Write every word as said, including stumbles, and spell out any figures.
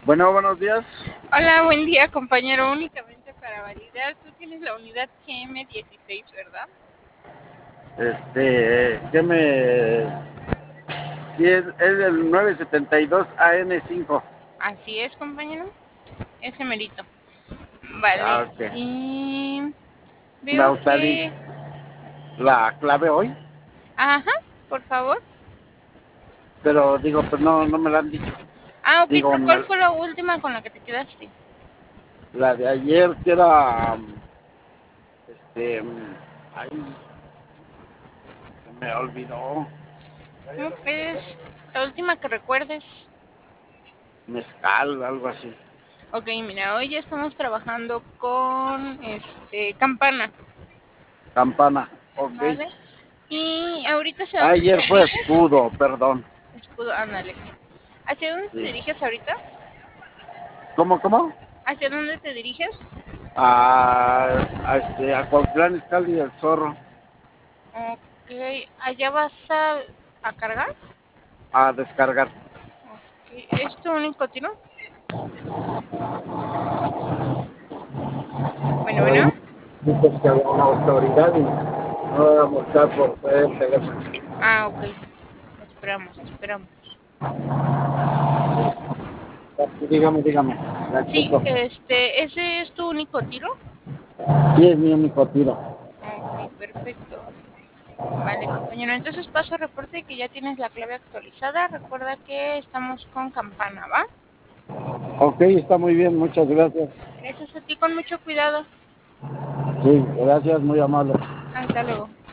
Bueno, buenos días. Hola, buen día, compañero. Únicamente para validar, tú tienes la unidad G M dieciséis, ¿verdad? Este, ¿qué me...? Sí, es, es el nueve setenta y dos A N cinco. Así es, compañero. Ese merito. Ah, Vale. ok. Y Me veo gustaría que... la clave hoy, Ajá, por favor. pero digo, pues no, no me la han dicho. Ah, ok, Digo, pero ¿cuál me- fue la última con la que te quedaste? la de ayer que era, um, este, um, ay, se me olvidó, ¿Cómo crees? La última que recuerdes. mezcal, algo así. Ok, mira, hoy ya estamos trabajando con este Campana, Campana, ok. ¿vale? Y ahorita, ¿hacia dónde te Ayer fue diriges? escudo, perdón. Escudo, ándale. ¿Hacia dónde te Sí. diriges ahorita? ¿Cómo, cómo? ¿Hacia dónde te diriges? A, a este, a Cuautlán Izcalli del Zorro, Ok, allá vas a, a cargar. a descargar. Ok, ¿es tu único tiro? Bueno, bueno. Hoy dices que había una autoridad y no voy a mostrar por el teléfono. Ah, ok. Esperamos, esperamos. Dígame, dígame, la Sí, escucho. este, ¿ese es tu único tiro? Sí, es mi único tiro. Ok, perfecto. Vale, compañero. Entonces paso reporte que ya tienes la clave actualizada. Recuerda que estamos con campana, ¿va? Ok, está muy bien, muchas gracias. Gracias a ti, con mucho cuidado. Sí, gracias, muy amable. Hasta luego.